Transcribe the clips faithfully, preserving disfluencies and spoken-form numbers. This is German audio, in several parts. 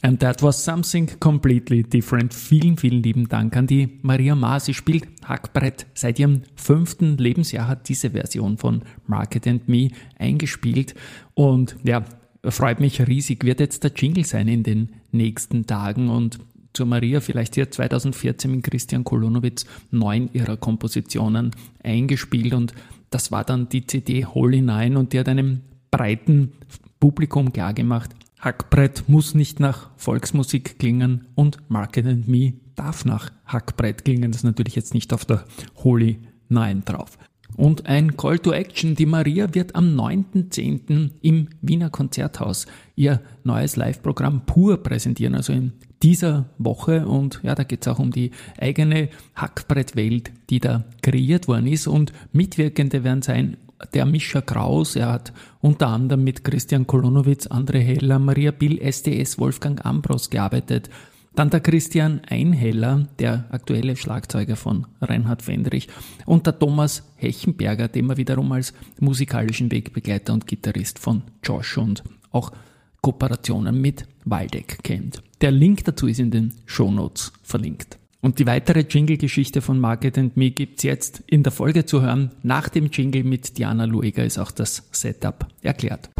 And that was something completely different. Vielen, vielen lieben Dank an die Maria Maar. Sie spielt Hackbrett. Seit ihrem fünften Lebensjahr hat diese Version von Market and Me eingespielt. Und ja, freut mich riesig. Wird jetzt der Jingle sein in den nächsten Tagen. Und zur Maria, vielleicht hier zweitausendvierzehn mit Christian Kolonowitz neun ihrer Kompositionen eingespielt. Und das war dann die C D Holy Nine. Und die hat einem breiten Publikum klargemacht, Hackbrett muss nicht nach Volksmusik klingen und Market and Me darf nach Hackbrett klingen. Das ist natürlich jetzt nicht auf der Holy Nine drauf. Und ein Call to Action. Die Maria wird am neunten zehnten im Wiener Konzerthaus ihr neues Live-Programm Pur präsentieren, also in dieser Woche. Und ja, da geht es auch um die eigene Hackbrettwelt, die da kreiert worden ist. Und Mitwirkende werden sein der Mischa Kraus, er hat unter anderem mit Christian Kolonowitz, André Heller, Maria Bill, S D S, Wolfgang Ambros gearbeitet. Dann der Christian Einheller, der aktuelle Schlagzeuger von Reinhard Fendrich, und der Thomas Hechenberger, den man wiederum als musikalischen Wegbegleiter und Gitarrist von Josh und auch Kooperationen mit Waldeck kennt. Der Link dazu ist in den Shownotes verlinkt. Und die weitere Jingle-Geschichte von Market and Me gibt's jetzt in der Folge zu hören. Nach dem Jingle mit Diana Lueger ist auch das Setup erklärt.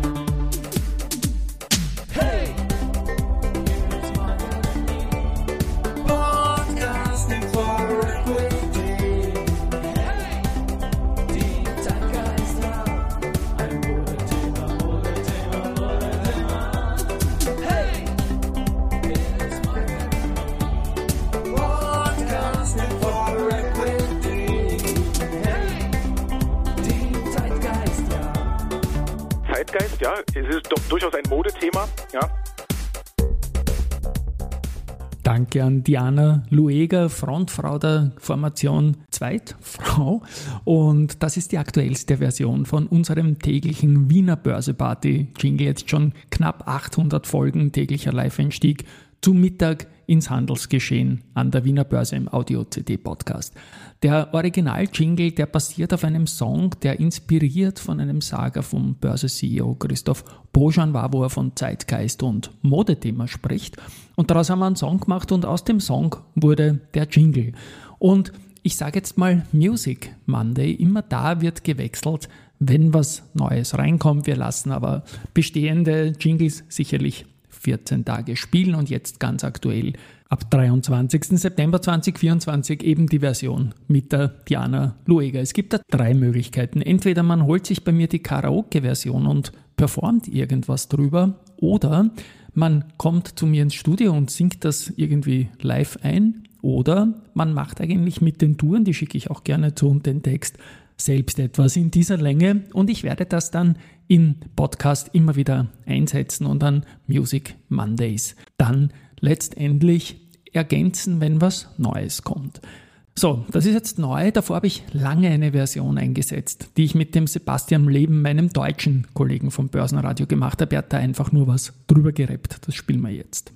Hey! Podcasting for Equity. Hey! Die Zeitgeister. Ein Modethema, Modethema, Modethema. Hey! Jedes Mal. Podcasting for Equity. Hey! Die Zeitgeist, ja. Zeitgeist, ja, es ist doch durchaus ein Modethema, ja. Danke an Diana Lueger, Frontfrau der Formation Zweitfrau. Und das ist die aktuellste Version von unserem täglichen Wiener Börseparty-Jingle. Jetzt schon knapp achthundert Folgen täglicher Live-Einstieg zu Mittag ins Handelsgeschehen an der Wiener Börse im Audio-C D-Podcast. Der Original-Jingle, der basiert auf einem Song, der inspiriert von einem Saga vom Börse-C E O Christoph Bojan war, wo er von Zeitgeist und Modethema spricht. Und daraus haben wir einen Song gemacht und aus dem Song wurde der Jingle. Und ich sage jetzt mal Music Monday, immer da wird gewechselt, wenn was Neues reinkommt. Wir lassen aber bestehende Jingles sicherlich vierzehn Tage spielen und jetzt ganz aktuell ab dreiundzwanzigsten September zweitausendvierundzwanzig eben die Version mit der Diana Lueger. Es gibt da drei Möglichkeiten. Entweder man holt sich bei mir die Karaoke-Version und performt irgendwas drüber, oder man kommt zu mir ins Studio und singt das irgendwie live ein, oder man macht eigentlich mit den Touren, die schicke ich auch gerne zu, und den Text selbst etwas in dieser Länge, und ich werde das dann in Podcast immer wieder einsetzen und an Music Mondays dann letztendlich ergänzen, wenn was Neues kommt. So, das ist jetzt neu. Davor habe ich lange eine Version eingesetzt, die ich mit dem Sebastian Leben, meinem deutschen Kollegen vom Börsenradio, gemacht habe. Er hat da einfach nur was drüber gerappt. Das spielen wir jetzt.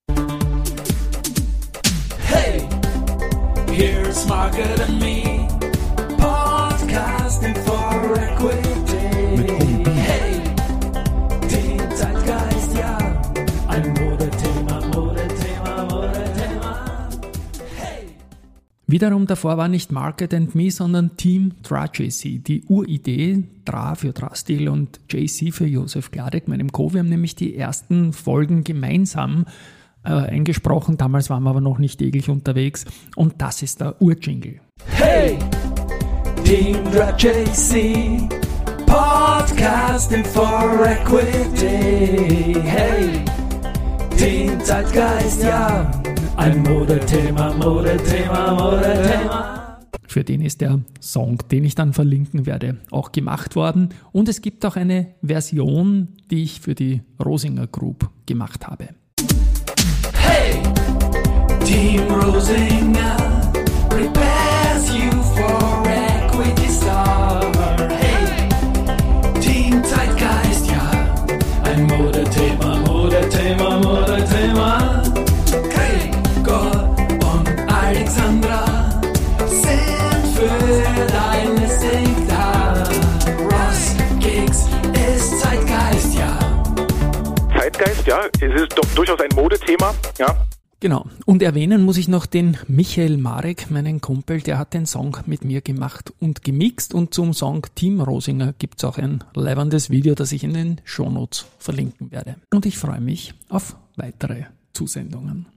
Hey, here's Market and Me, Podcasting for Equity. Mit Home. Hey, die Zeitgeist, ja, ein Modethema, Modethema, Modethema. Hey. Wiederum davor war nicht Market and Me, sondern Team Dra J C. Die Uridee, Dra für Drastil und J C für Josef Gladek, meinem Co. Wir haben nämlich die ersten Folgen gemeinsam äh, eingesprochen. Damals waren wir aber noch nicht täglich unterwegs. Und das ist der Urjingle. Hey, Team Dra J C, Podcasting for Equity. Hey, Team Zeitgeist, ja, ein Modethema, Modethema, Modethema. Für den ist der Song, den ich dann verlinken werde, auch gemacht worden. Und es gibt auch eine Version, die ich für die Rosinger Group gemacht habe. Hey, Team Rosinger prepares you for Equity Star. Hey, Team Zeitgeist, ja, ein Modethema, Modethema, Modethema. Gregor und Alexandra sind für dein Listing da. Ross Gigs ist Zeitgeist, ja. Zeitgeist, ja, es ist doch durchaus ein Modethema, ja. Genau. Und erwähnen muss ich noch den Michael Marek, meinen Kumpel, der hat den Song mit mir gemacht und gemixt. Und zum Song Team Rosinger gibt es auch ein leibendes Video, das ich in den Shownotes verlinken werde. Und ich freue mich auf weitere Zusendungen.